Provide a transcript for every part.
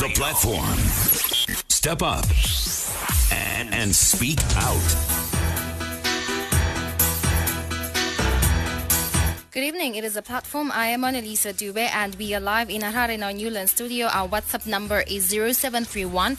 the platform. Step up and speak out. Good evening. It is a platform. I am Annalisa Dube and we are live in Harare in our Newland studio. Our WhatsApp number is 0731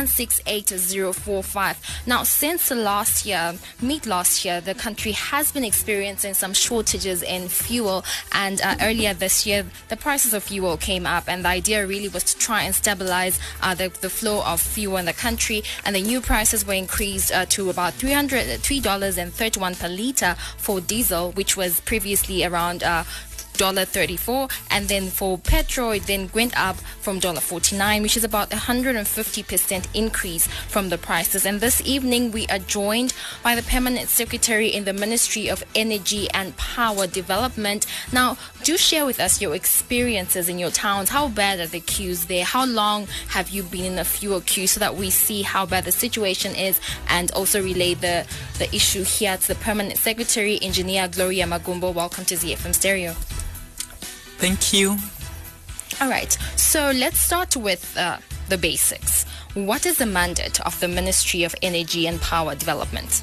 168 Now, since last year, the country has been experiencing some shortages in fuel, and earlier this year, the prices of fuel came up, and the idea really was to try and stabilize the flow of fuel in the country, and the new prices were increased to about $3.31 per liter for diesel, which was previously around $1.34, and then for petrol it then went up from $1.49, which is about 150% increase from the prices. And this evening we are joined by the Permanent Secretary in the Ministry of Energy and Power Development. Now, do share with us your experiences in your towns. How bad are the queues there? How long have you been in a fuel queue, so that we see how bad the situation is, and also relay the issue here to the Permanent Secretary, Engineer Gloria Magumbo. Welcome to ZFM Stereo. Thank you. All right, so let's start with the basics. What is the mandate of the Ministry of Energy and Power Development?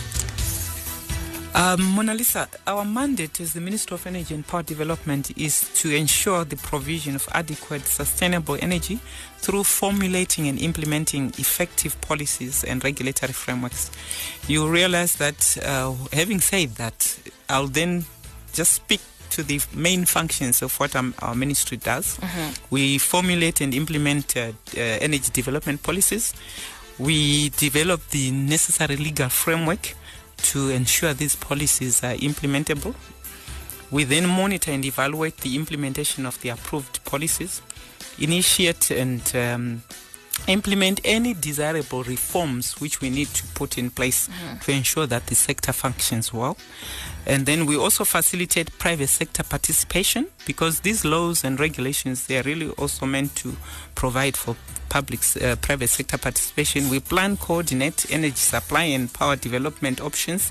Mona Lisa, our mandate as the Minister of Energy and Power Development is to ensure the provision of adequate, sustainable energy through formulating and implementing effective policies and regulatory frameworks. You realize that, having said that, I'll then just speak to the main functions of what our ministry does. We formulate and implement energy development policies. We develop the necessary legal framework to ensure these policies are implementable. We then monitor and evaluate the implementation of the approved policies, initiate and implement any desirable reforms which we need to put in place to ensure that the sector functions well. And then we also facilitate private sector participation, because these laws and regulations, they are really also meant to provide for private sector participation. We plan, coordinate energy supply and power development options.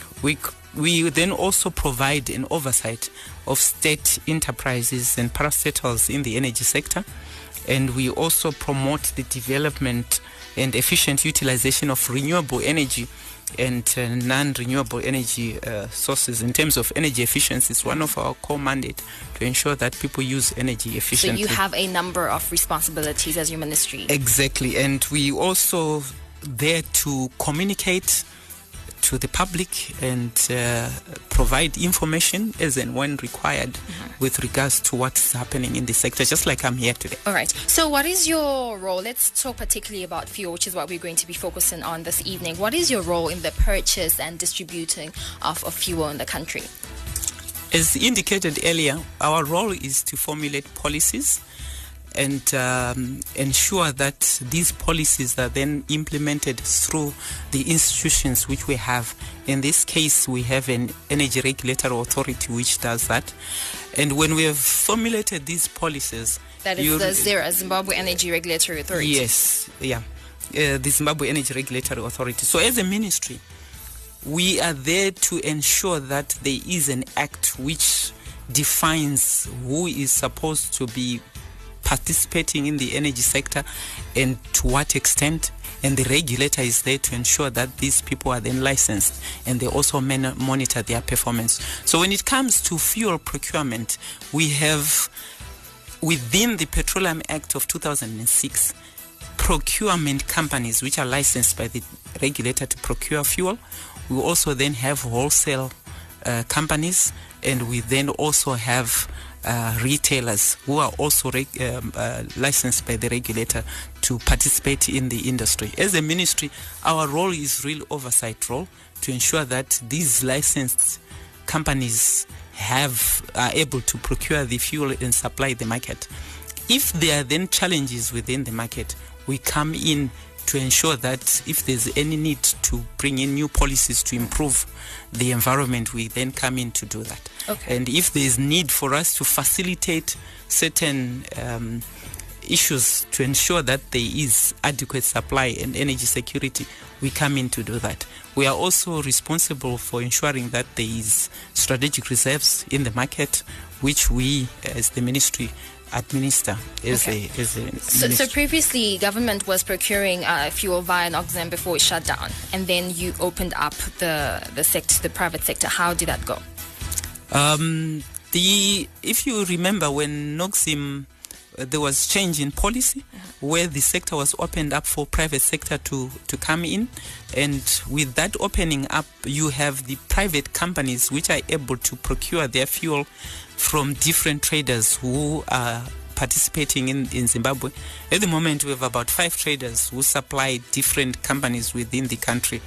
We then also provide an oversight of state enterprises and parastatals in the energy sector. And we also promote the development and efficient utilization of renewable energy and non-renewable energy sources. In terms of energy efficiency, it's one of our core mandate to ensure that people use energy efficiently. So you have a number of responsibilities as your ministry. Exactly, and we also there to communicate to the public and provide information as and when required with regards to what's happening in the sector, just like I'm here today. All right. So what is your role? Let's talk particularly about fuel, which is what we're going to be focusing on this evening. What is your role in the purchase and distributing of fuel in the country? As indicated earlier, our role is to formulate policies and ensure that these policies are then implemented through the institutions which we have. In this case, we have an energy regulatory authority which does that. And when we have formulated these policies... That is the ZERA, Zimbabwe Energy Regulatory Authority. Yes, yeah, the Zimbabwe Energy Regulatory Authority. So as a ministry, we are there to ensure that there is an act which defines who is supposed to be participating in the energy sector and to what extent, and the regulator is there to ensure that these people are then licensed and they also monitor their performance. So when it comes to fuel procurement, we have within the Petroleum Act of 2006 procurement companies which are licensed by the regulator to procure fuel. We also then have wholesale companies, and we then also have retailers who are also licensed by the regulator to participate in the industry. As a ministry, our role is real oversight role to ensure that these licensed companies are able to procure the fuel and supply the market. If there are then challenges within the market, we come in to ensure that if there's any need to bring in new policies to improve the environment, we then come in to do that. Okay. And if there's need for us to facilitate certain issues to ensure that there is adequate supply and energy security, we come in to do that. We are also responsible for ensuring that there is strategic reserves in the market, which we as the ministry administer as Okay. a So ministry. previously, government was procuring fuel via Noxem before it shut down, and then you opened up the private sector. How did that go? If you remember when Noxem, there was change in policy where the sector was opened up for private sector to come in, and with that opening up, you have the private companies which are able to procure their fuel from different traders who are participating in Zimbabwe. At the moment, we have about 5 traders who supply different companies within the country,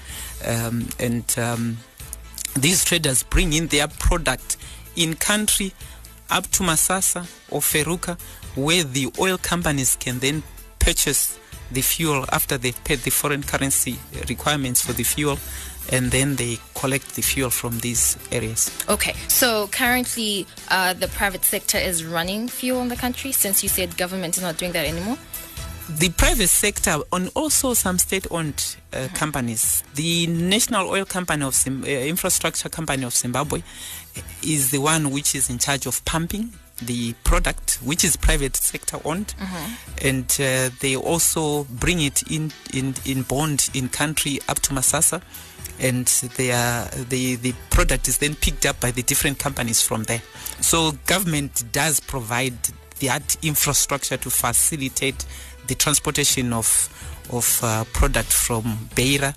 and these traders bring in their product in country up to Masasa or Feruka, where the oil companies can then purchase the fuel after they've paid the foreign currency requirements for the fuel, and then they collect the fuel from these areas. Okay, so currently the private sector is running fuel in the country, since you said government is not doing that anymore? The private sector, and also some state-owned companies. The National Oil Company of Infrastructure Company of Zimbabwe is the one which is in charge of pumping the product, which is private sector owned, and they also bring it in bond in country up to Masasa, and the product is then picked up by the different companies from there. So government does provide that infrastructure to facilitate the transportation of product from Beira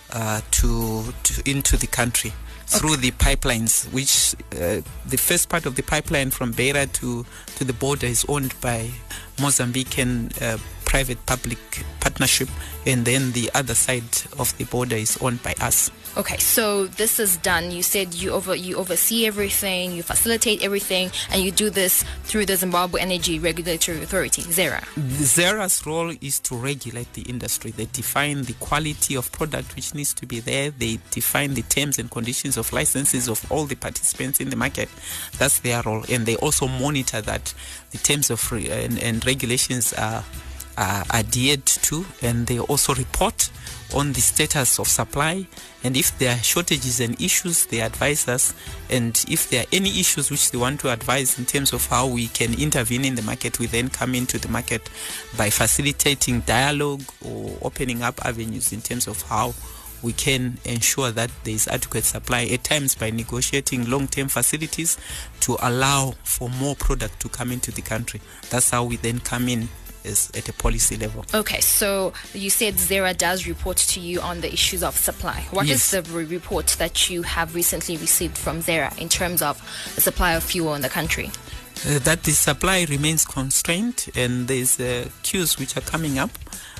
to into the country through the pipelines, which the first part of the pipeline from Beira to the border is owned by Mozambican private-public partnership, and then the other side of the border is owned by us. Okay, so this is done. You said you oversee everything, you facilitate everything, and you do this through the Zimbabwe Energy Regulatory Authority, ZERA. ZERA's role is to regulate the industry. They define the quality of product which needs to be there. They define the terms and conditions of licenses of all the participants in the market. That's their role. And they also monitor that the terms of and regulations are adhered to, and they also report on the status of supply, and if there are shortages and issues, they advise us, and if there are any issues which they want to advise in terms of how we can intervene in the market, we then come into the market by facilitating dialogue or opening up avenues in terms of how we can ensure that there is adequate supply, at times by negotiating long-term facilities to allow for more product to come into the country. That's how we then come in is at a policy level. Okay, so you said ZERA does report to you on the issues of supply. What Yes. is the report that you have recently received from ZERA in terms of the supply of fuel in the country? That the supply remains constrained, and there's queues which are coming up,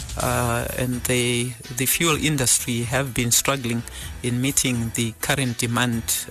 and the fuel industry have been struggling in meeting the current demand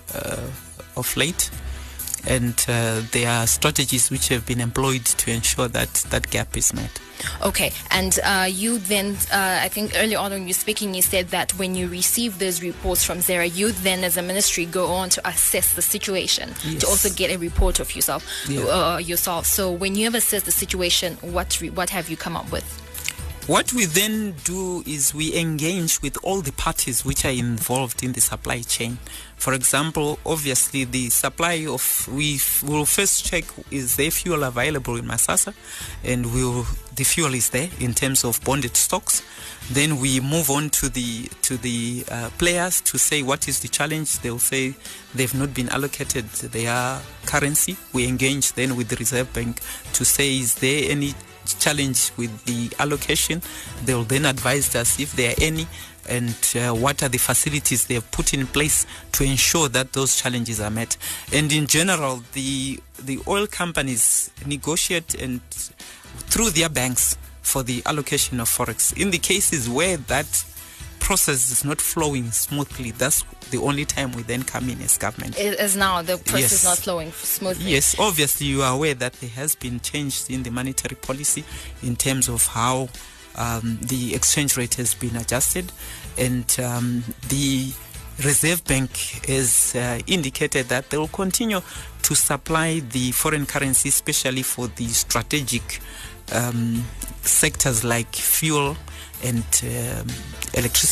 of late. And there are strategies which have been employed to ensure that that gap is met. Okay, and you then, I think earlier on when you were speaking, you said that when you receive those reports from ZERA, you then as a ministry go on to assess the situation, Yes. to also get a report of yourself. Yeah. So when you have assessed the situation, what have you come up with? What we then do is we engage with all the parties which are involved in the supply chain. For example, obviously the supply of, we will first check is there fuel available in Masasa, and the fuel is there in terms of bonded stocks. Then we move on to the players to say what is the challenge. They'll say they've not been allocated their currency. We engage then with the Reserve Bank to say is there any challenge with the allocation. They'll then advise us if there are any, and what are the facilities they have put in place to ensure that those challenges are met. And in general, the oil companies negotiate and through their banks for the allocation of forex. In the cases where that process is not flowing smoothly, that's the only time we then come in as government. As now the process is Yes. not flowing smoothly. Yes, obviously you are aware that there has been change in the monetary policy in terms of how the exchange rate has been adjusted, and the Reserve Bank has indicated that they will continue to supply the foreign currency, especially for the strategic sectors like fuel and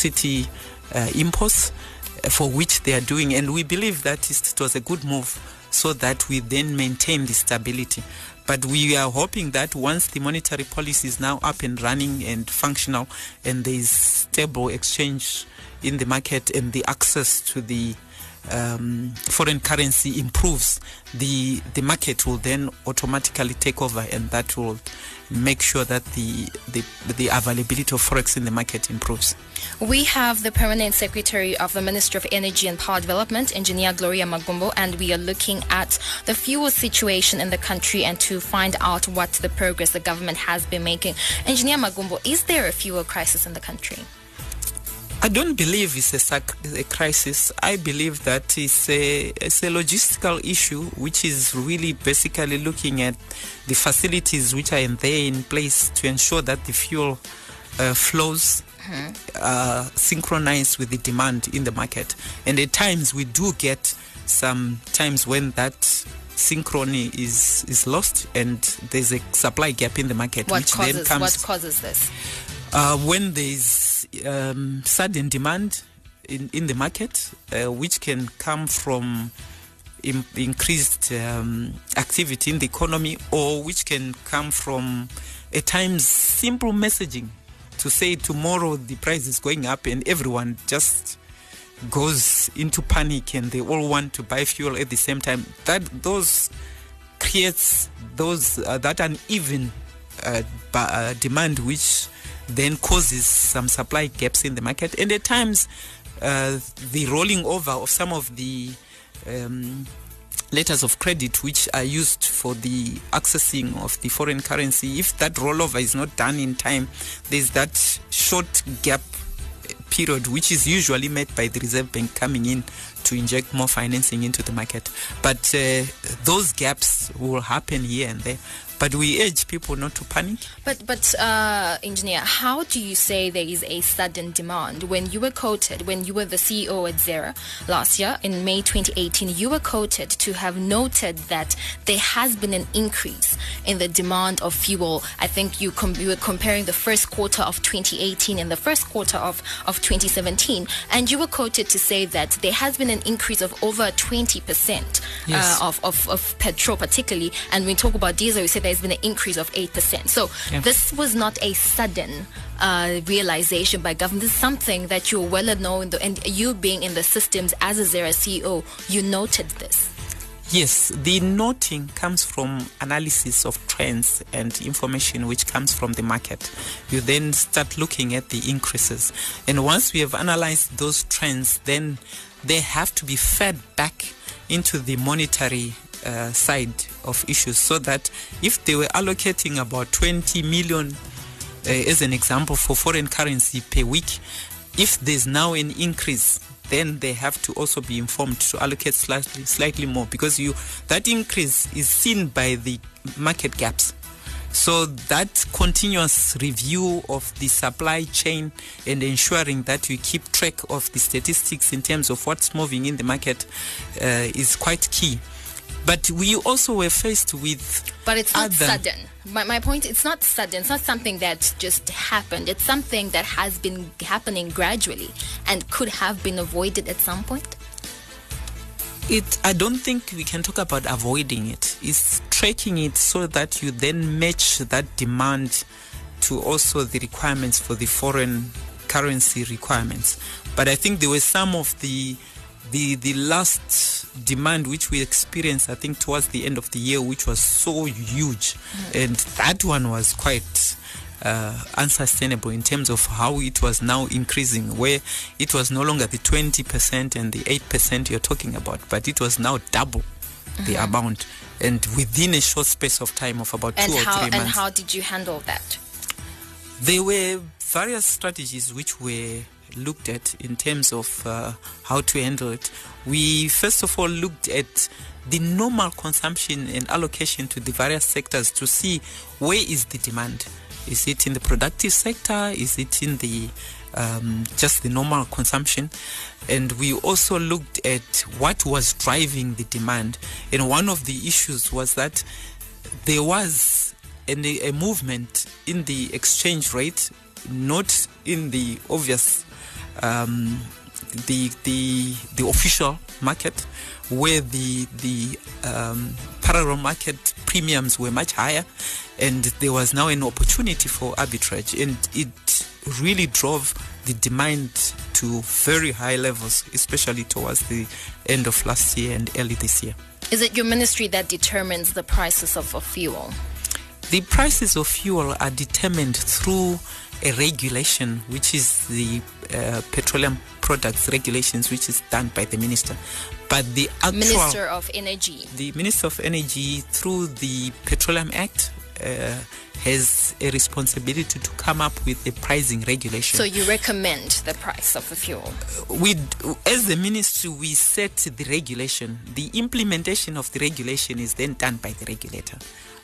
electricity imports, for which they are doing, and we believe that it was a good move so that we then maintain the stability. But we are hoping that once the monetary policy is now up and running and functional, and there is stable exchange in the market and the access to the foreign currency improves, the market will then automatically take over, and that will make sure that the availability of forex in the market improves. We have the Permanent Secretary of the Ministry of Energy and Power Development, Engineer Gloria Magumbo, and we are looking at the fuel situation in the country and to find out what the progress the government has been making. Engineer Magumbo, is there a fuel crisis in the country? I don't believe it's a crisis. I believe that it's a logistical issue, which is really basically looking at the facilities which are in place to ensure that the fuel flows synchronized with the demand in the market. And at times we do get some times when that synchrony is lost and there's a supply gap in the market. What causes this? When there's sudden demand in the market, which can come from increased activity in the economy, or which can come from at times simple messaging to say tomorrow the price is going up, and everyone just goes into panic and they all want to buy fuel at the same time. Those creates that uneven demand, which then causes some supply gaps in the market. And at times the rolling over of some of the letters of credit which are used for the accessing of the foreign currency, if that rollover is not done in time, there's that short gap period which is usually met by the Reserve Bank coming in to inject more financing into the market. But those gaps will happen here and there. But we urge people not to panic. But Engineer, how do you say there is a sudden demand? When you were quoted, when you were the CEO at ZERA last year, in May 2018, you were quoted to have noted that there has been an increase in the demand of fuel. I think you were comparing the first quarter of 2018 and the first quarter of 2017. And you were quoted to say that there has been an increase of over 20% Yes. Of petrol particularly. And when we talk about diesel, we said there's been an increase of 8%. So this was not a sudden realization by government. This is something that you're well known, and you being in the systems as a ZERA CEO, you noted this. Yes, the noting comes from analysis of trends and information which comes from the market. You then start looking at the increases. And once we have analyzed those trends, then they have to be fed back into the monetary side of issues, so that if they were allocating about 20 million as an example for foreign currency per week, if there's now an increase, then they have to also be informed to allocate slightly more, because that increase is seen by the market gaps. So that continuous review of the supply chain and ensuring that we keep track of the statistics in terms of what's moving in the market is quite key. But we also were faced with... But it's not sudden. My point, it's not sudden. It's not something that just happened. It's something that has been happening gradually and could have been avoided at some point. I don't think we can talk about avoiding it. It's tracking it so that you then match that demand to also the requirements for the foreign currency requirements. But I think there were some of the last demand which we experienced, I think towards the end of the year, which was so huge, and that one was quite unsustainable in terms of how it was now increasing, where it was no longer the 20% and the 8% you're talking about, but it was now double the amount, and within a short space of time of about 2 or 3 months. And how did you handle that? There were various strategies which were looked at in terms of how to handle it. We first of all looked at the normal consumption and allocation to the various sectors to see where is the demand. Is it in the productive sector? Is it in the just the normal consumption? And we also looked at what was driving the demand. And one of the issues was that there was a movement in the exchange rate, not in the obvious the official market, where the parallel market premiums were much higher, and there was now an opportunity for arbitrage, and it really drove the demand to very high levels, especially towards the end of last year and early this year. Is it your ministry that determines the prices of fuel? The prices of fuel are determined through a regulation, which is the petroleum products regulations, which is done by the minister. But the actual Minister of Energy. The Minister of Energy, through the Petroleum Act, has a responsibility to come up with a pricing regulation. So you recommend the price of the fuel? As the ministry, we set the regulation. The implementation of the regulation is then done by the regulator.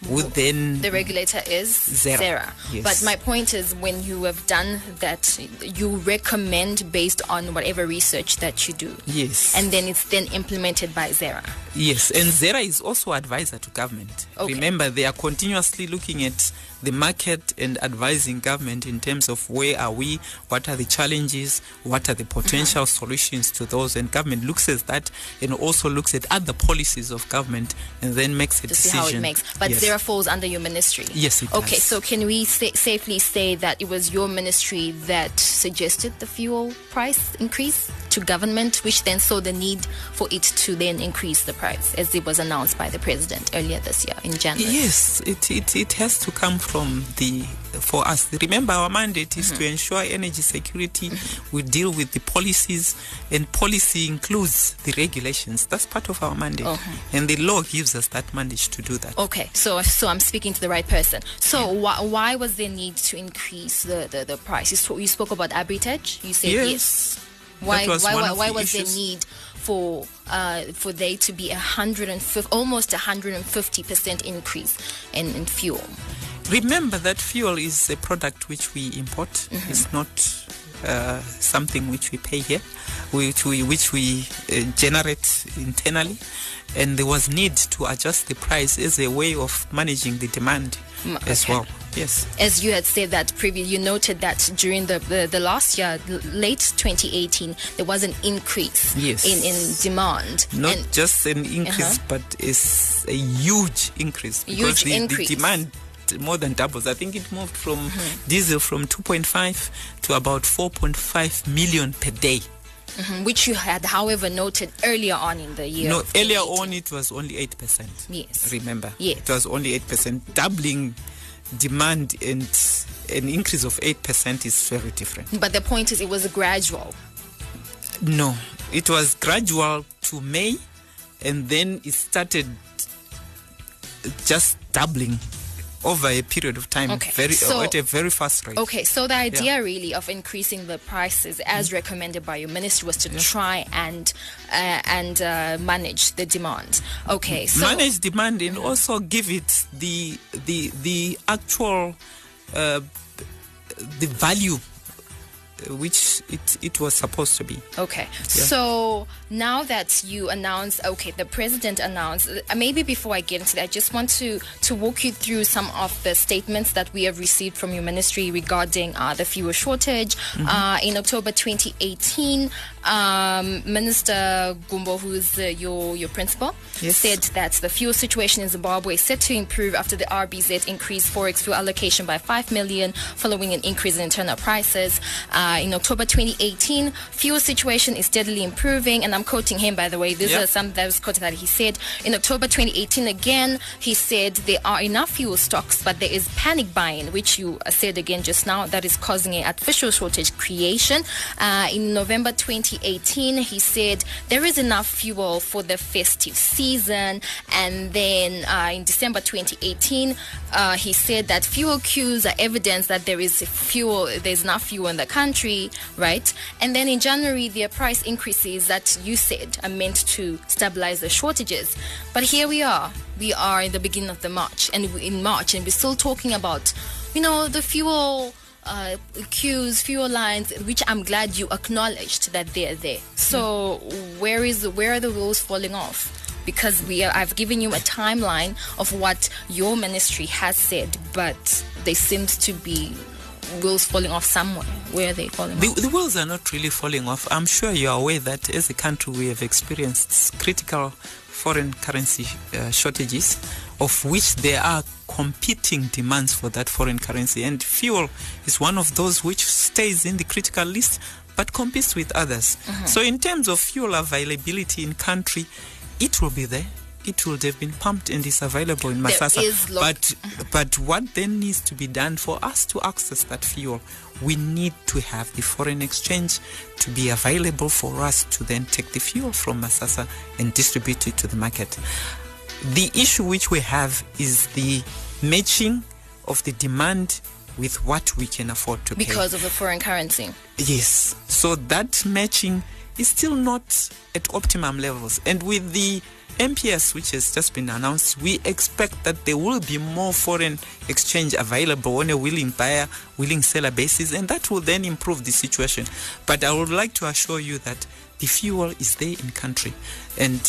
The regulator is ZERA. Yes. But my point is, when you have done that, you recommend based on whatever research that you do. Yes. And then it's then implemented by ZERA. Yes, and ZERA is also advisor to government. Okay. Remember, they are continuously looking at the market and advising government in terms of where are we, what are the challenges, what are the potential solutions to those, and government looks at that and also looks at other policies of government and then makes a decision. See how it makes. But yes. ZERA falls under your ministry. Yes, it does. Okay, so can we safely say that it was your ministry that suggested the fuel price increase to government, which then saw the need for it to then increase the price, as it was announced by the president earlier this year in January? Yes, it has to come from for us. Remember, our mandate is to ensure energy security. We deal with the policies, and policy includes the regulations. That's part of our mandate, and the law gives us that mandate to do that. Okay, so I'm speaking to the right person. So why was there need to increase the price? You spoke about arbitrage. You said yes. Why was there need for there to be almost 150% increase in fuel? Remember that fuel is a product which we import. It's not something which we pay here, which we generate internally, and there was need to adjust the price as a way of managing the demand as well. Yes. As you had said that previously, you noted that during the last year, late 2018, there was an increase in demand. Not just an increase, but it's a huge increase. Because the demand more than doubles. I think it moved from diesel from 2.5 to about 4.5 million per day. Which you had, however, noted earlier on in the year. No, earlier on it was only 8%. Yes. Remember? Yes. It was only 8%. Doubling demand and an increase of 8% is very different. But the point is, it was gradual. No, it was gradual to May, and then it started just doubling over a period of time, at a very fast rate. Okay, so the idea really of increasing the prices as recommended by your ministry was to try and manage the demand. Okay, so manage demand and also give it the actual the value which it was supposed to be. Okay, so now that you announced, the president announced, maybe before I get into that, I just want to walk you through some of the statements that we have received from your ministry regarding the fuel shortage. In October 2018, Minister Gumbo, who is your principal, said that the fuel situation in Zimbabwe is set to improve after the RBZ increased Forex fuel allocation by 5 million following an increase in internal prices. In October 2018, fuel situation is steadily improving, and I'm quoting him, by the way. These are some that was quoted that he said. In October 2018, again, he said there are enough fuel stocks, but there is panic buying, which you said again just now, that is causing an artificial shortage creation. In November 2018, he said there is enough fuel for the festive season, and then in December 2018, he said that fuel queues are evidence that there's enough fuel in the country, right? And then in January, the price increases that you said are meant to stabilize the shortages. But here we are in the beginning of in March, and we're still talking about, the fuel queues, fuel lines, which I'm glad you acknowledged that they're there. So where are the wheels falling off? Because I've given you a timeline of what your ministry has said, but they seemed to be wheels falling off somewhere. Where are they falling off? The wheels are not really falling off. I'm sure you are aware that as a country we have experienced critical foreign currency shortages, of which there are competing demands for that foreign currency. And fuel is one of those which stays in the critical list but competes with others. So in terms of fuel availability in country, it will be there. It would have been pumped and is available in Masasa. But what then needs to be done for us to access that fuel? We need to have the foreign exchange to be available for us to then take the fuel from Masasa and distribute it to the market. The issue which we have is the matching of the demand with what we can afford to pay. Because of the foreign currency. Yes. So that matching is still not at optimum levels. And with the MPS, which has just been announced, we expect that there will be more foreign exchange available on a willing buyer, willing seller basis, and that will then improve the situation. But I would like to assure you that the fuel is there in country, and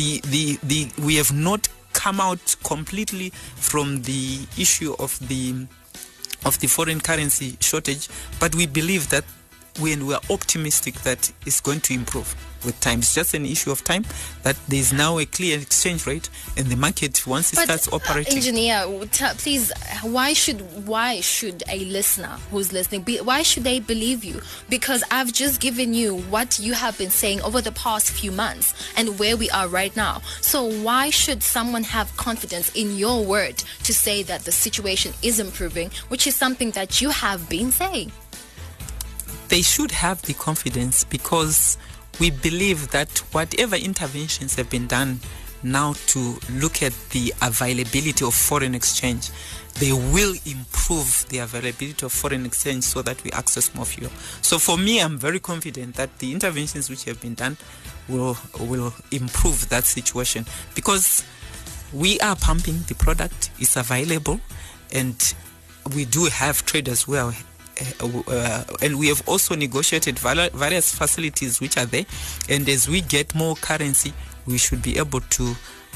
we have not come out completely from the issue of the foreign currency shortage, but we believe that we are optimistic that it's going to improve with time. It's just an issue of time that there's now a clear exchange rate, and the market, once it starts operating. Engineer, please, why should a listener who's listening, why should they believe you? Because I've just given you what you have been saying over the past few months and where we are right now. So why should someone have confidence in your word to say that the situation is improving, which is something that you have been saying? They should have the confidence because we believe that whatever interventions have been done now to look at the availability of foreign exchange, they will improve the availability of foreign exchange so that we access more fuel. So for me, I'm very confident that the interventions which have been done will improve that situation, because we are pumping the product, it's available, and we do have traders who are and we have also negotiated various facilities which are there, and as we get more currency, we should be able to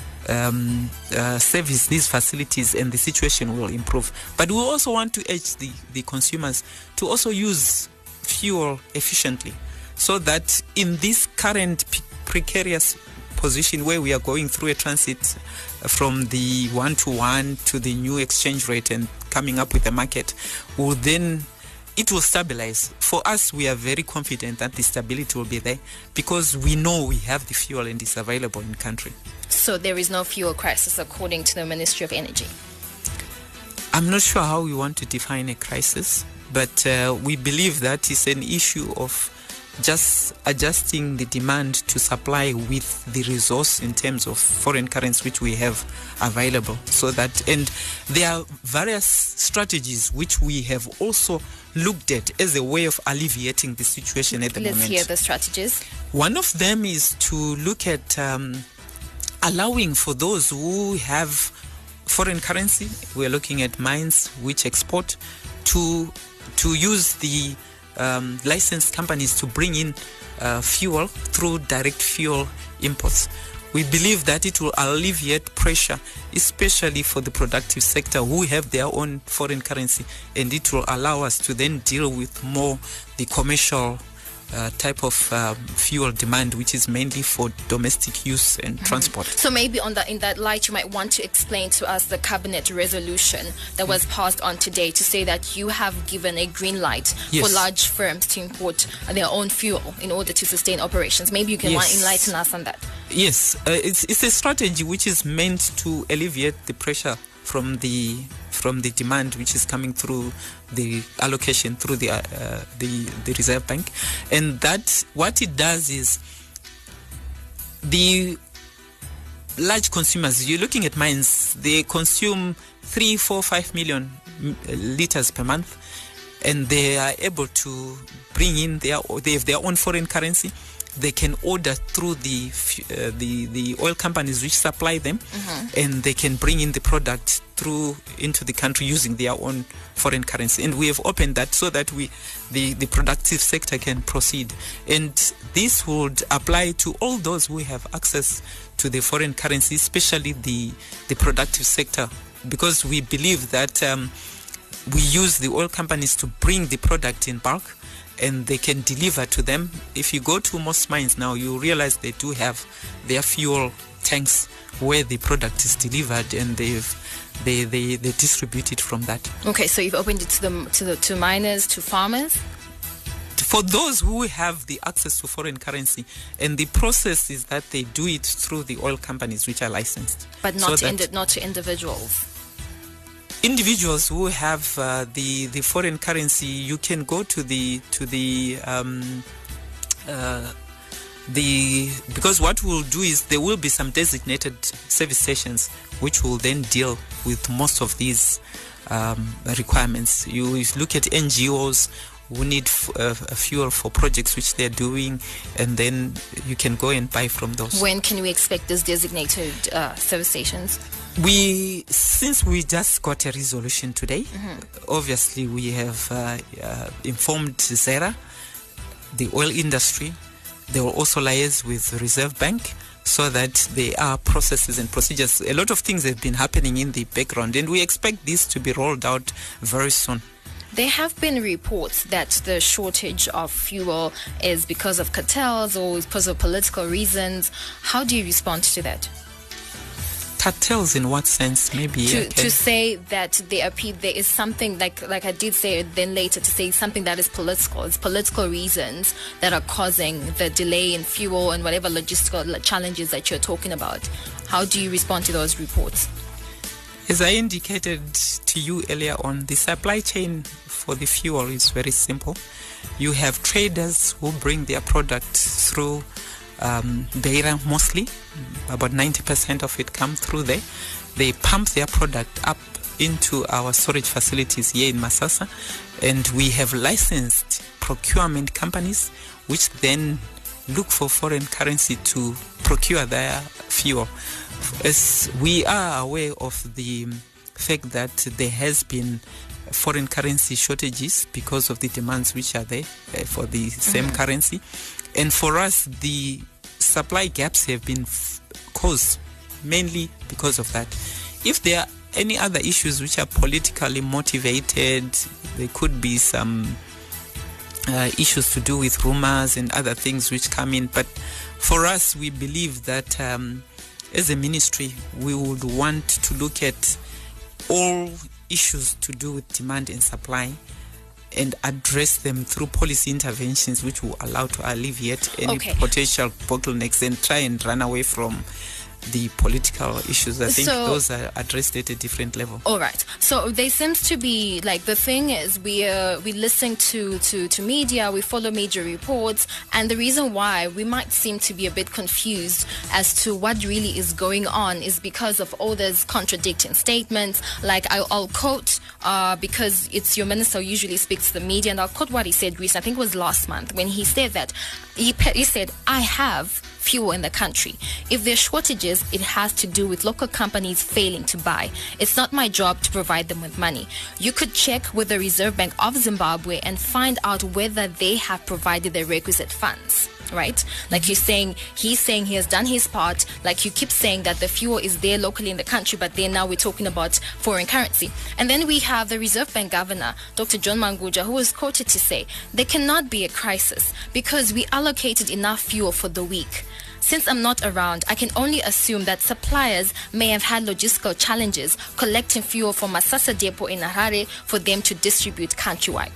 service these facilities, and the situation will improve. But we also want to urge the consumers to also use fuel efficiently, so that in this current precarious position where we are going through a transit from the 1-to-1 to the new exchange rate and coming up with a market, it will stabilize. For us, we are very confident that the stability will be there because we know we have the fuel and it's available in country. So there is no fuel crisis according to the Ministry of Energy? I'm not sure how we want to define a crisis, but we believe that it's an issue of just adjusting the demand to supply with the resource in terms of foreign currency which we have available. So that, and there are various strategies which we have also looked at as a way of alleviating the situation at the moment. Let's hear the strategies. One of them is to look at allowing for those who have foreign currency, we're looking at mines which export, to use the licensed companies to bring in fuel through direct fuel imports. We believe that it will alleviate pressure, especially for the productive sector who have their own foreign currency, and it will allow us to then deal with more the commercial type of fuel demand, which is mainly for domestic use and transport. So maybe in that light, you might want to explain to us the cabinet resolution that was passed on today to say that you have given a green light for large firms to import their own fuel in order to sustain operations. Maybe you can enlighten us on that. Yes, it's a strategy which is meant to alleviate the pressure from the demand which is coming through the allocation through the Reserve Bank, and that what it does is the large consumers. You're looking at mines; they consume 3, 4, 5 million liters per month, and they are able to bring in they have their own foreign currency. They can order through the oil companies which supply them, and they can bring in the product through into the country using their own foreign currency. And we have opened that so that the productive sector can proceed. And this would apply to all those who have access to the foreign currency, especially the productive sector, because we believe that we use the oil companies to bring the product in bulk, and they can deliver to them. If you go to most mines now, you realize they do have their fuel tanks where the product is delivered, and they distribute it from that. Okay, so you've opened it to miners, to farmers? For those who have the access to foreign currency, and the process is that they do it through the oil companies which are licensed, but not to individuals. Individuals who have the foreign currency, you can go to because what we'll do is there will be some designated service stations which will then deal with most of these requirements. You look at NGOs who need fuel for projects which they're doing, and then you can go and buy from those. When can we expect these designated service stations? Since we just got a resolution today, obviously we have informed ZERA, the oil industry. They will also liaise with the Reserve Bank so that there are processes and procedures. A lot of things have been happening in the background, and we expect this to be rolled out very soon. There have been reports that the shortage of fuel is because of cartels or because of political reasons. How do you respond to that? Cartels in what sense? Maybe to say that there is something like I did say then later, to say something that is political. It's political reasons that are causing the delay in fuel and whatever logistical challenges that you're talking about. How do you respond to those reports? As I indicated to you earlier on, the supply chain for the fuel is very simple. You have traders who bring their product through Beira mostly. About 90% of it comes through there. They pump their product up into our storage facilities here in Masasa, and we have licensed procurement companies which then look for foreign currency to procure their fuel. As we are aware of the fact that there has been foreign currency shortages because of the demands which are there for the same currency, and for us the supply gaps have been caused mainly because of that. If there are any other issues which are politically motivated, there could be some issues to do with rumors and other things which come in. But for us, we believe that as a ministry, we would want to look at all issues to do with demand and supply and address them through policy interventions which will allow to alleviate any potential bottlenecks and try and run away from the political issues. I think those are addressed at a different level. All right. So there seems to be, like, the thing is we listen to media, we follow major reports, and the reason why we might seem to be a bit confused as to what really is going on is because of all those contradicting statements. Like I'll quote, because it's your minister who usually speaks to the media, and I'll quote what he said recently, I think it was last month, when he said that he said, I have fuel in the country. If there's shortages, it has to do with local companies failing to buy. It's not my job to provide them with money. You could check with the Reserve Bank of Zimbabwe and find out whether they have provided the requisite funds. Right? Like he's saying he has done his part. Like you keep saying that the fuel is there locally in the country, but then now we're talking about foreign currency. And then we have the Reserve Bank Governor, Dr. John Manguja, who was quoted to say, there cannot be a crisis because we allocated enough fuel for the week. Since I'm not around, I can only assume that suppliers may have had logistical challenges collecting fuel from Masasa Depot in Harare for them to distribute countrywide.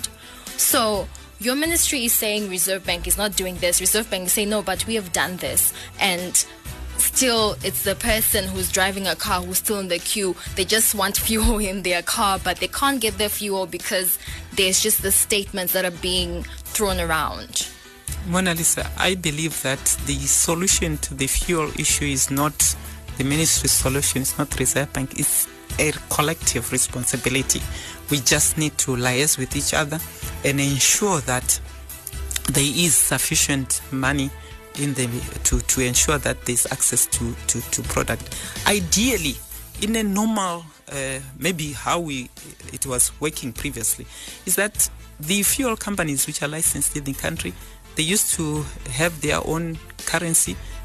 So your ministry is saying Reserve Bank is not doing this. Reserve Bank is saying, no, but we have done this. And still, it's the person who's driving a car who's still in the queue. They just want fuel in their car, but they can't get their fuel because there's just the statements that are being thrown around. Mona Lisa, I believe that the solution to the fuel issue is not the ministry's solution, it's not Reserve Bank, it's a collective responsibility. We just need to liaise with each other and ensure that there is sufficient money in the to ensure that there's access to product. Ideally, in a normal, maybe how it was working previously, is that the fuel companies which are licensed in the country, they used to have their own currency,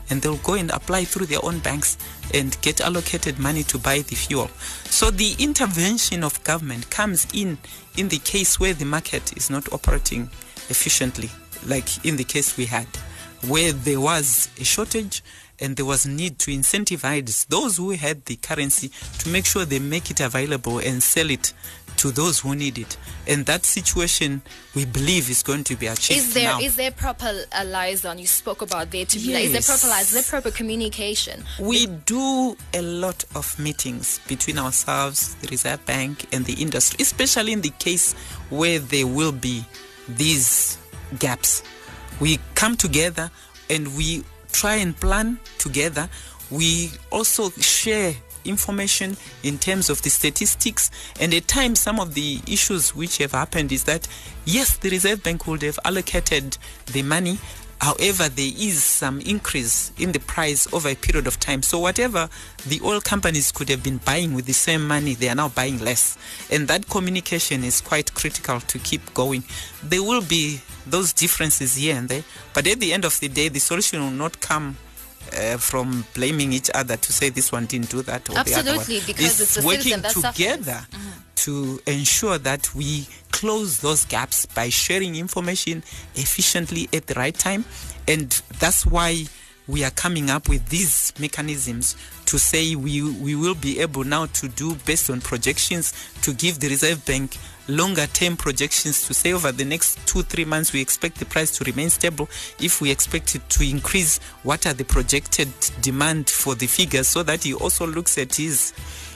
and they'll go and apply through their own banks and get allocated money to buy the fuel. So the intervention of government comes in the case where the market is not operating efficiently, like in the case we had, where there was a shortage and there was need to incentivize those who had the currency to make sure they make it available and sell it to those who need it. And that situation, we believe, is going to be achieved now. Is there proper liaison? You spoke about there to be. Is there proper liaison? Is there proper communication? We do a lot of meetings between ourselves, the Reserve Bank, and the industry, especially in the case where there will be these gaps. We come together and we try and plan together. We also share information in terms of the statistics, and at times some of the issues which have happened is that yes, the Reserve Bank would have allocated the money, however there is some increase in the price over a period of time. So whatever the oil companies could have been buying with the same money, they are now buying less, and that communication is quite critical to keep going. There will be those differences here and there, but at the end of the day, the solution will not come from blaming each other to say this one didn't do that or absolutely, the other one. because it's working that together to ensure that we close those gaps by sharing information efficiently at the right time. And that's why we are coming up with these mechanisms to say we will be able now to do, based on projections, to give the Reserve Bank longer term projections to say over the next 2-3 months we expect the price to remain stable. If we expect it to increase, what are the projected demand for the figures, so that he also looks at his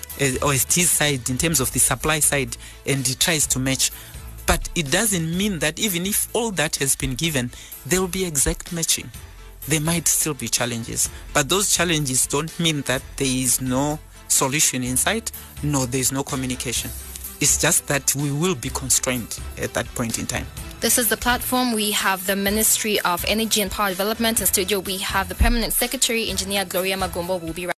side in terms of the supply side and he tries to match. But it doesn't mean that even if all that has been given, there will be exact matching. There might still be challenges, but those challenges don't mean that there is no solution in sight, nor there is no communication. It's just that we will be constrained at that point in time. This is the platform. We have the Ministry of Energy and Power Development in studio. We have the Permanent Secretary, Engineer Gloria Magumbo, will be right.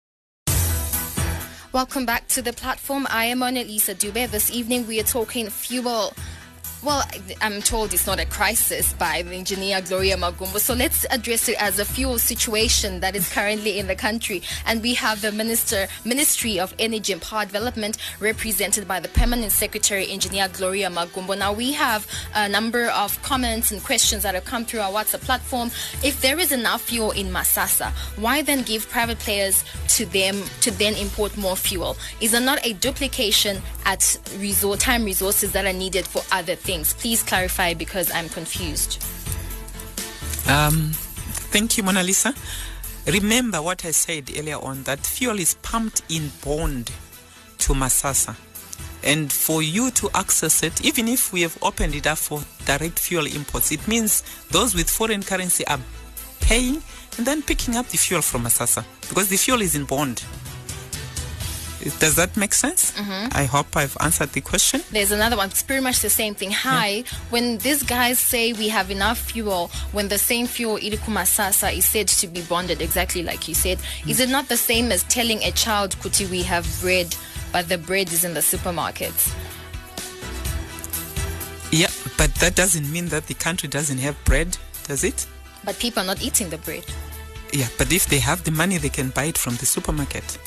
Welcome back to the platform. I am Lisa Dube. This evening we are talking fuel. Well, I'm told it's not a crisis by the engineer Gloria Magumbo. So let's address it as a fuel situation that is currently in the country. And we have the Ministry of Energy and Power Development, represented by the Permanent Secretary, Engineer Gloria Magumbo. Now, we have a number of comments and questions that have come through our WhatsApp platform. If there is enough fuel in Masasa, why then give private players to them to then import more fuel? Is there not a duplication at time resources that are needed for other things? Please clarify, because I'm confused. Thank you, Mona Lisa. Remember what I said earlier on, that fuel is pumped in bond to Masasa. And for you to access it, even if we have opened it up for direct fuel imports, it means those with foreign currency are paying and then picking up the fuel from Masasa, because the fuel is in bond. Does that make sense? I hope I've answered the question. There's another one. It's pretty much the same thing. When these guys say we have enough fuel, when the same fuel, Iriku Masasa, is said to be bonded, exactly like you said, is it not the same as telling a child, Kuti, we have bread, but the bread is in the supermarkets? Yeah, but that doesn't mean that the country doesn't have bread, does it? But people are not eating the bread. Yeah, but if they have the money, they can buy it from the supermarket.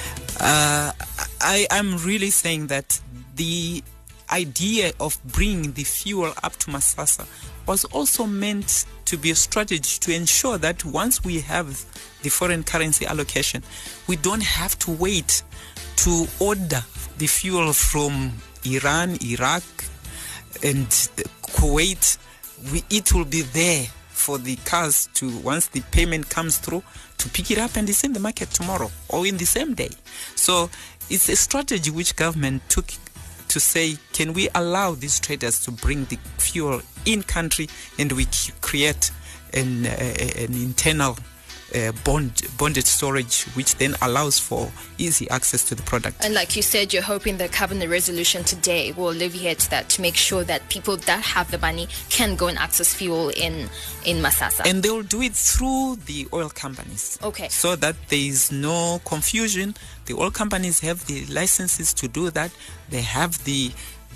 I am really saying that the idea of bringing the fuel up to Masasa was also meant to be a strategy to ensure that once we have the foreign currency allocation, we don't have to wait to order the fuel from Iran, Iraq, and Kuwait. It will be there for the cars to, once the payment comes through, to pick it up and it's in the market tomorrow or in the same day. So it's a strategy which government took to say, can we allow these traders to bring the fuel in country, and we create an internal bonded storage, which then allows for easy access to the product. And like you said, you're hoping the cabinet resolution today will alleviate that, to make sure that people that have the money can go and access fuel in Masasa. And they will do it through the oil companies. Okay. So that there is no confusion. The oil companies have the licenses to do that. They have the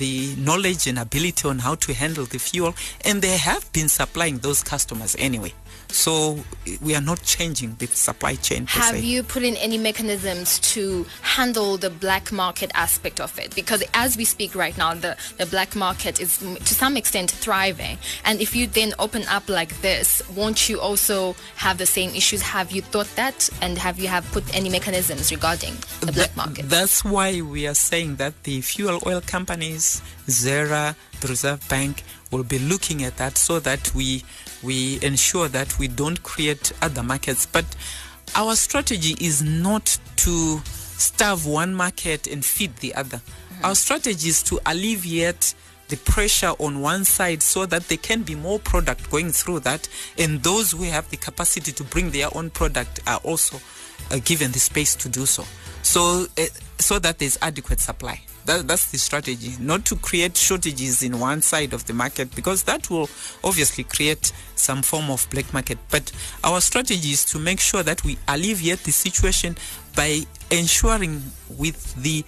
the knowledge and ability on how to handle the fuel, and they have been supplying those customers anyway. So we are not changing the supply chain per Have se. you put in any mechanisms to handle the black market aspect of it? Because as we speak right now, the black market is to some extent thriving. And if you then open up like this, won't you also have the same issues? Have you thought that? And have you put any mechanisms regarding the black market? That's why we are saying that the fuel oil companies, ZERA, the Reserve Bank, will be looking at that so that we ensure that we don't create other markets. But our strategy is not to starve one market and feed the other. Mm-hmm. Our strategy is to alleviate the pressure on one side so that there can be more product going through that, and those who have the capacity to bring their own product are also given the space to do so. So that there's adequate supply. That's the strategy, not to create shortages in one side of the market, because that will obviously create some form of black market. But our strategy is to make sure that we alleviate the situation by ensuring with the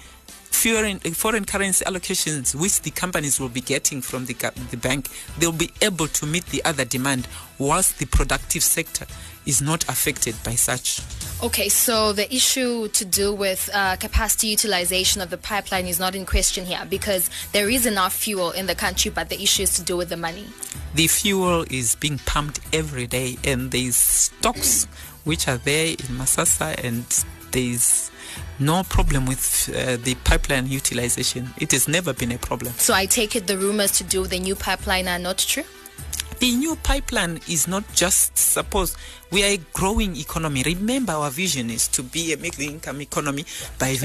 foreign currency allocations which the companies will be getting from the bank, they'll be able to meet the other demand whilst the productive sector is not affected by such. Okay, so the issue to do with capacity utilization of the pipeline is not in question here, because there is enough fuel in the country, but the issue is to do with the money. The fuel is being pumped every day, and there's stocks which are there in Masasa, and there's no problem with the pipeline utilization. It has never been a problem. So I take it the rumors to do with the new pipeline are not true? The new pipeline is not just, suppose we are a growing economy. Remember, our vision is to be a middle income economy by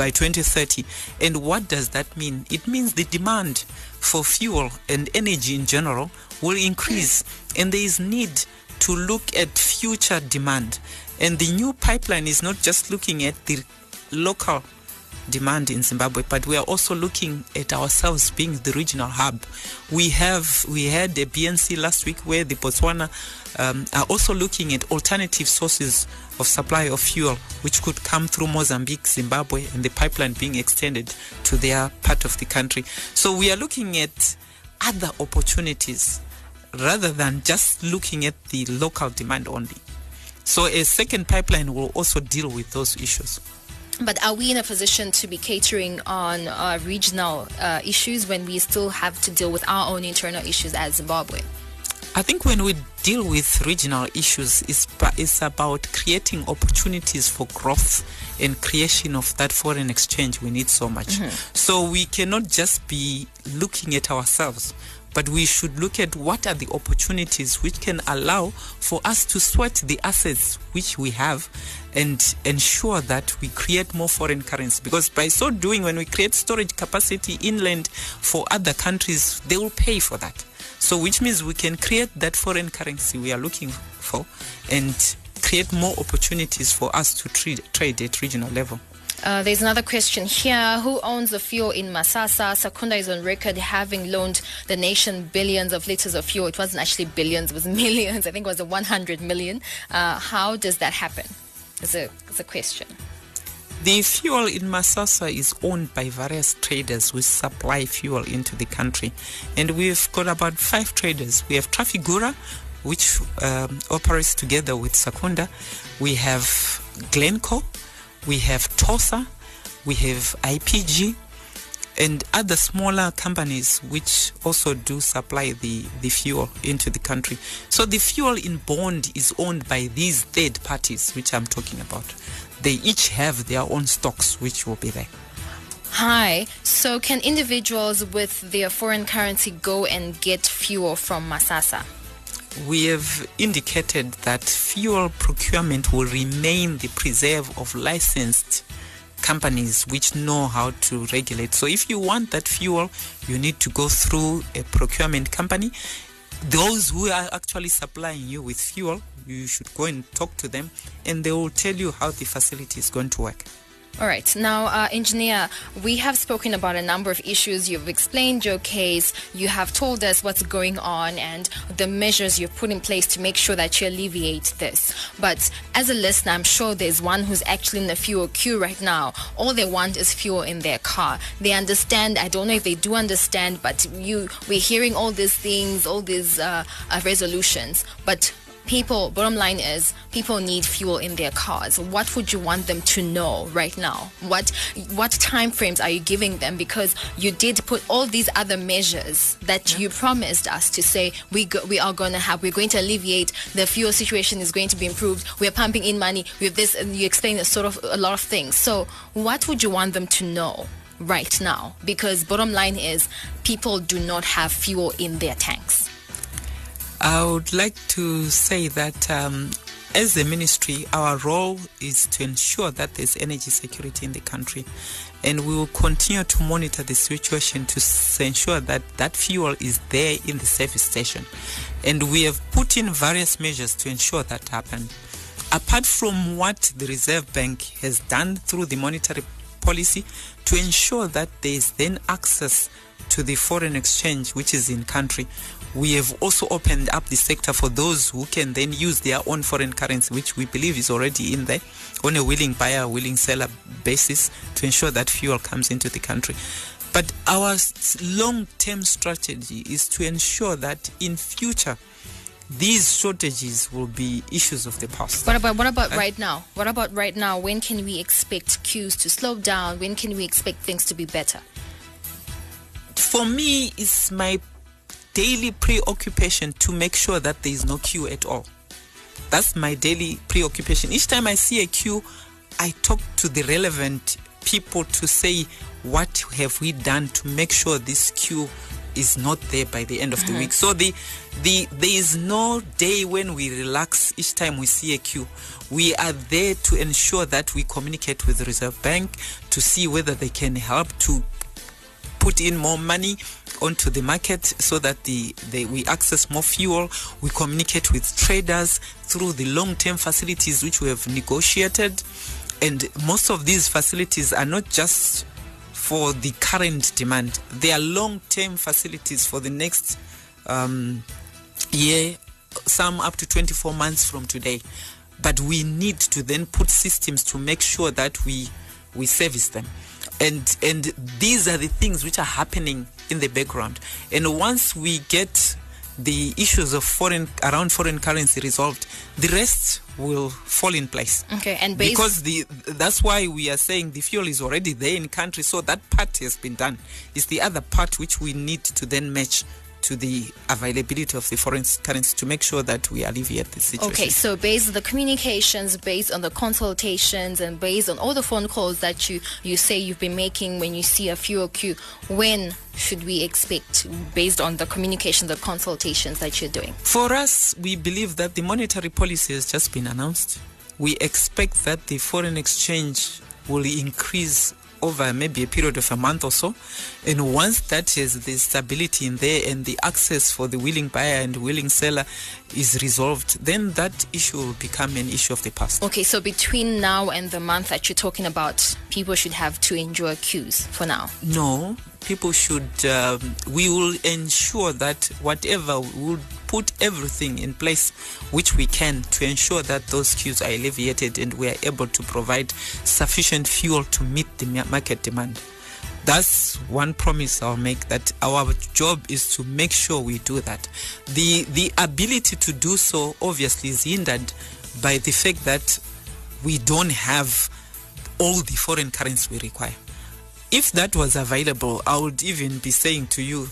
2030. And what does that mean? It means the demand for fuel and energy in general will increase, and there is need to look at future demand. And the new pipeline is not just looking at the local demand in Zimbabwe, but we are also looking at ourselves being the regional hub. We had a BNC last week where the Botswana are also looking at alternative sources of supply of fuel, which could come through Mozambique, Zimbabwe, and the pipeline being extended to their part of the country. So we are looking at other opportunities rather than just looking at the local demand only. So a second pipeline will also deal with those issues. But are we in a position to be catering on regional issues when we still have to deal with our own internal issues as Zimbabwe? I think when we deal with regional issues, it's about creating opportunities for growth and creation of that foreign exchange we need so much. Mm-hmm. So we cannot just be looking at ourselves, but we should look at what are the opportunities which can allow for us to sweat the assets which we have and ensure that we create more foreign currency. Because by so doing, when we create storage capacity inland for other countries, they will pay for that. So which means we can create that foreign currency we are looking for and create more opportunities for us to trade at regional level. There's another question here. Who owns the fuel in Masasa? Secunda is on record having loaned the nation billions of liters of fuel. It wasn't actually billions, it was millions. I think it was 100 million. How does that happen? Is a question. The fuel in Masasa is owned by various traders who supply fuel into the country. And we've got about 5 traders. We have Trafigura, which operates together with Secunda. We have Glencore. We have TOSA, we have IPG, and other smaller companies which also do supply the fuel into the country. So the fuel in bond is owned by these third parties which I'm talking about. They each have their own stocks which will be there. Hi, so can individuals with their foreign currency go and get fuel from Masasa? We have indicated that fuel procurement will remain the preserve of licensed companies which know how to regulate. So if you want that fuel, you need to go through a procurement company. Those who are actually supplying you with fuel, you should go and talk to them, and they will tell you how the facility is going to work. All right. Now, Engineer, we have spoken about a number of issues. You've explained your case. You have told us what's going on and the measures you've put in place to make sure that you alleviate this. But as a listener, I'm sure there's one who's actually in the fuel queue right now. All they want is fuel in their car. They understand. I don't know if they do understand, but we're hearing all these things, all these resolutions. But people, bottom line is, people need fuel in their cars. What would you want them to know right now? What time frames are you giving them? Because you did put all these other measures that you promised us to say we're going to alleviate, the fuel situation is going to be improved, we're pumping in money with this, and you explained a lot of things. So what would you want them to know right now? Because bottom line is, people do not have fuel in their tanks. I would like to say that as a ministry, our role is to ensure that there's energy security in the country. And we will continue to monitor the situation to ensure that that fuel is there in the service station. And we have put in various measures to ensure that happens. Apart from what the Reserve Bank has done through the monetary policy to ensure that there is then access to the foreign exchange which is in country, we have also opened up the sector for those who can then use their own foreign currency, which we believe is already in there, on a willing buyer, willing seller basis, to ensure that fuel comes into the country. But our long-term strategy is to ensure that in future, these shortages will be issues of the past. What about right now? What about right now? When can we expect queues to slow down? When can we expect things to be better? For me, it's my daily preoccupation to make sure that there is no queue at all. That's my daily preoccupation. Each time I see a queue, I talk to the relevant people to say, what have we done to make sure this queue is not there by the end of the week? So there is no day when we relax each time we see a queue. We are there to ensure that we communicate with the Reserve Bank to see whether they can help to put in more money onto the market so that we access more fuel. We communicate with traders through the long-term facilities which we have negotiated. And most of these facilities are not just for the current demand. They are long-term facilities for the next year, some up to 24 months from today. But we need to then put systems to make sure that we service them. And these are the things which are happening in the background. And once we get the issues of foreign currency resolved, the rest will fall in place. Okay, and because that's why we are saying the fuel is already there in country, so that part has been done. It's the other part which we need to then match to the availability of the foreign currency to make sure that we alleviate the situation. Okay, so based on the communications, based on the consultations, and based on all the phone calls that you say you've been making when you see a fuel queue, when should we expect, based on the communication, the consultations that you're doing? For us, we believe that the monetary policy has just been announced. We expect that the foreign exchange will increase over maybe a period of a month or so. And once that is the stability in there and the access for the willing buyer and willing seller is resolved, then that issue will become an issue of the past. Okay, so between now and the month that you're talking about, people should have to endure queues for now? No, people should, we will ensure that whatever, we will put everything in place which we can to ensure that those queues are alleviated and we are able to provide sufficient fuel to meet the market demand. That's one promise I'll make, that our job is to make sure we do that. The ability to do so obviously is hindered by the fact that we don't have all the foreign currency we require. If that was available, I would even be saying to you,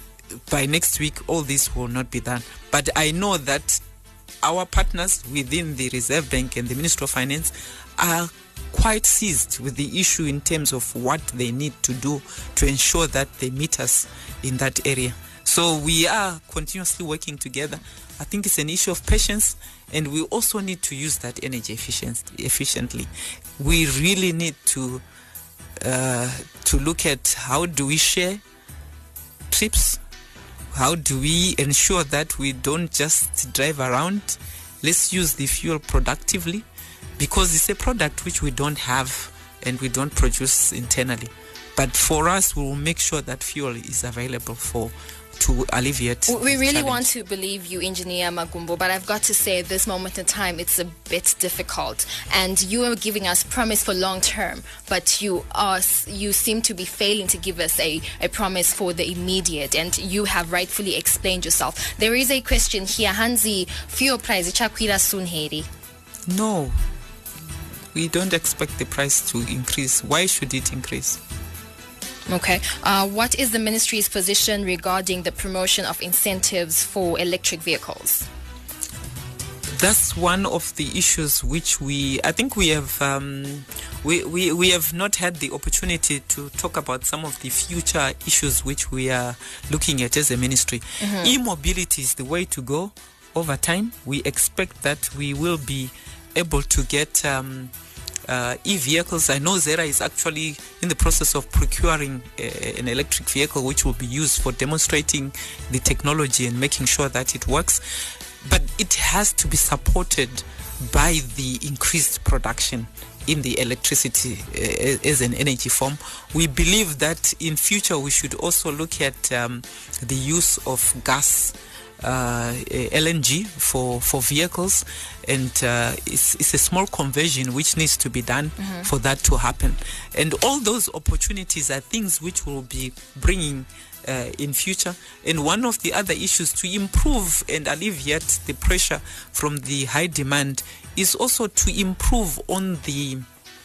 by next week, all this will not be done. But I know that our partners within the Reserve Bank and the Ministry of Finance are quite seized with the issue in terms of what they need to do to ensure that they meet us in that area. So we are continuously working together. I think it's an issue of patience, and we also need to use that energy efficiently. We really need to look at how do we share trips. How do we ensure that we don't just drive around? Let's use the fuel productively, because it's a product which we don't have and we don't produce internally. But for us, we will make sure that fuel is available to alleviate. We really challenge. want to believe you, Engineer Magumbo, but I've got to say at this moment in time, it's a bit difficult. And you are giving us promise for long term, but you seem to be failing to give us a promise for the immediate. And you have rightfully explained yourself. There is a question here. Hansi, fuel price, ichakwira soon heri? No, we don't expect the price to increase. Why should it increase? Okay. What is the ministry's position regarding the promotion of incentives for electric vehicles? That's one of the issues which I think we have we have not had the opportunity to talk about some of the future issues which we are looking at as a ministry. E-mobility is the way to go over time. We expect that we will be able to get e-vehicles. I know Zera is actually in the process of procuring an electric vehicle which will be used for demonstrating the technology and making sure that it works. But it has to be supported by the increased production in the electricity as an energy form. We believe that in future we should also look at the use of gas, LNG for vehicles, and it's a small conversion which needs to be done for that to happen. And all those opportunities are things which will be bringing in future. And one of the other issues to improve and alleviate the pressure from the high demand is also to improve on the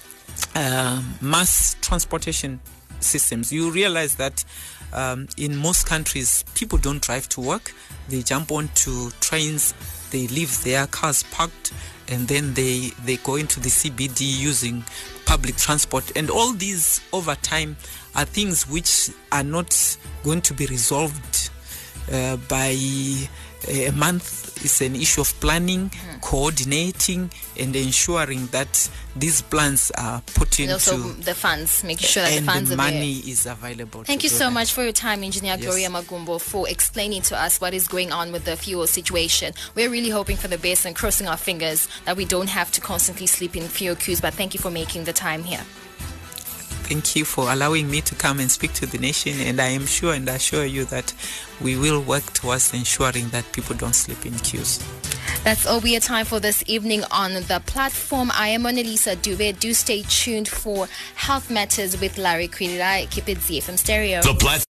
mass transportation systems. You realize that in most countries, people don't drive to work. They jump onto trains, they leave their cars parked, and then they go into the CBD using public transport. And all these over time are things which are not going to be resolved by a month. It's an issue of planning, coordinating, and ensuring that these plans are put into... And also the funds, making sure that the funds are there. And the money is available. Thank you so much for your time, Engineer Gloria Magumbo, for explaining to us what is going on with the fuel situation. We're really hoping for the best and crossing our fingers that we don't have to constantly sleep in fuel queues, but thank you for making the time here. Thank you for allowing me to come and speak to the nation, and I am sure and assure you that we will work towards ensuring that people don't sleep in queues. That's all we have time for this evening on the platform. I am Monalisa Dube. Do stay tuned for Health Matters with Larry Kwirira. Keep it ZFM Stereo.